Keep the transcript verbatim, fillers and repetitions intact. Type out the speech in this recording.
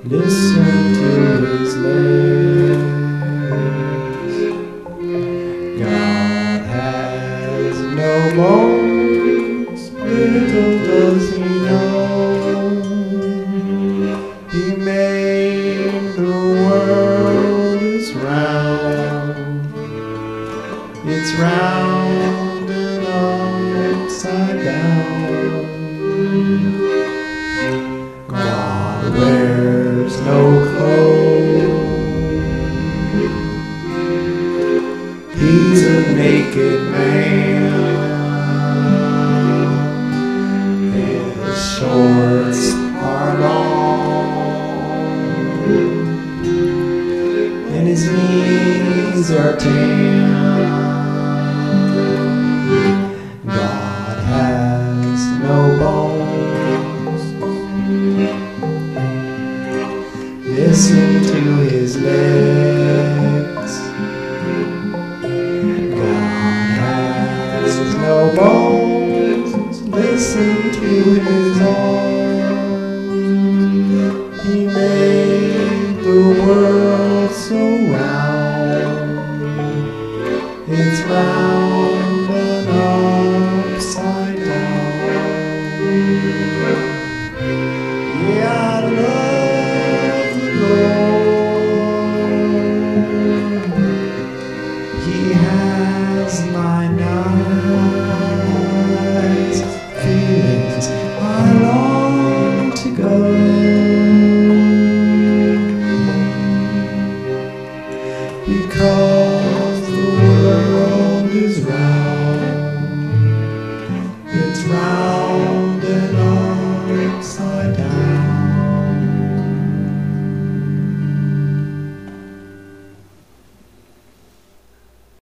Listen to his legs. God has no bones, little does he know. He made the world is round. It's round and upside down. God wears no clothes. He's a naked man. His shorts are long and his knees are tan. God has no bones. Listen to his legs. God has no bones. Listen to his arms. He made the world so round. It's round and upside down. Yeah, I love the Lord. He has my nice feelings. I long to go, because the world is round.